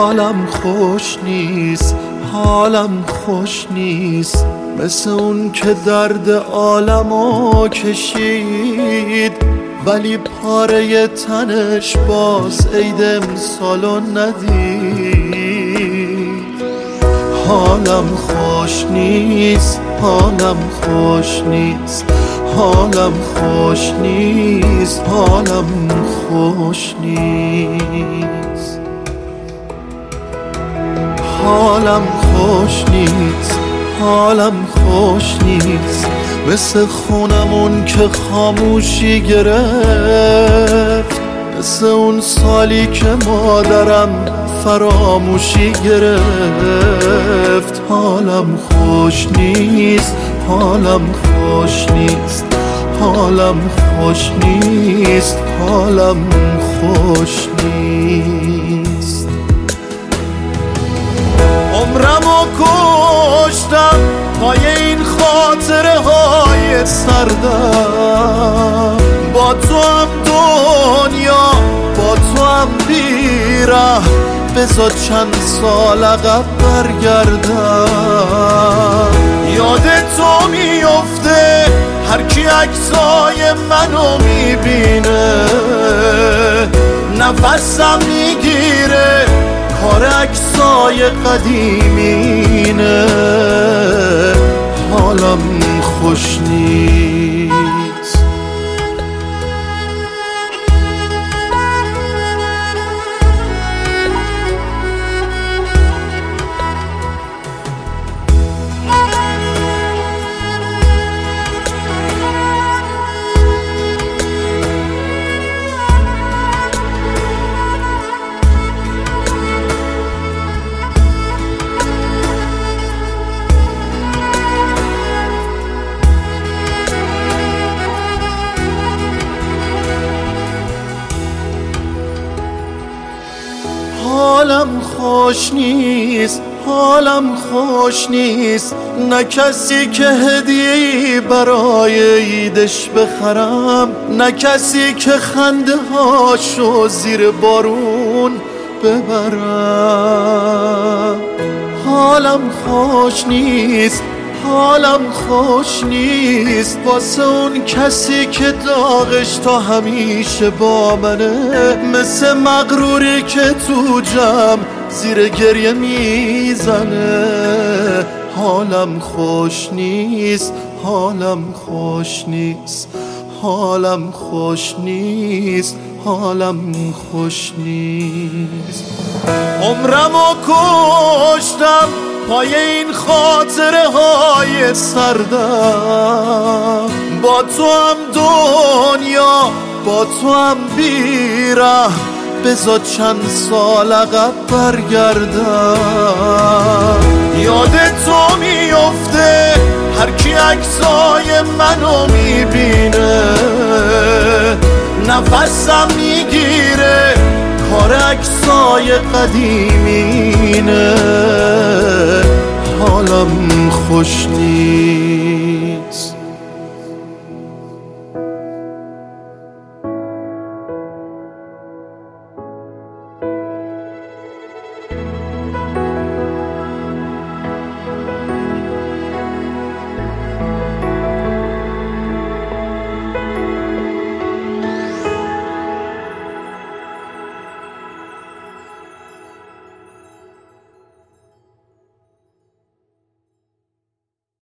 حالم خوش نیست، حالم خوش نیست، مثل اون که درد عالمو کشید ولی پاره تنش باز عید امسالو ندید. حالم خوش نیست، حالم خوش نیست، حالم خوش نیست، حالم خوش نیست، حالم خوش نیست، حالم خوش نیست، مثل خونمون که خاموشی گرفت، مثل اون سالی که مادرم فراموشی گرفت. حالم خوش نیست، حالم خوش نیست، حالم خوش نیست، حالم خوش نیست. عمرمو کشتم پای این خاطره های سردم، با تو هم دنیا با تو هم بیره، بذار چند سال عقب برگردم. یاد تو میفته هر کی عکسای منو میبینه، نفسم میگیره کار عکسای قدیمینه. حالم خوش نیست. حالم خوش نیست، حالم خوش نیست، نه کسی که هدیه‌ای برای عیدش بخرم، نه کسی که خنده هاشو زیر بارون ببرم. حالم خوش نیست، حالم خوش نیست، واسه اون کسی که داغش تا همیشه با منه، مثل مغروری که تو جمع زیر گریه میزنه. حالم خوش نیست، حالم خوش نیست، حالم خوش نیست، حالم خوش نیست. عمرمو کشتم پای این خاطره های سردم، با تو هم دنیا با تو هم بیره، بذار چند سال عقب برگردم. یاد تو میفته هر کی عکسای منو میبینه، نفسم میگیره کار عکسای قدیمینه. حالم خوش نیست.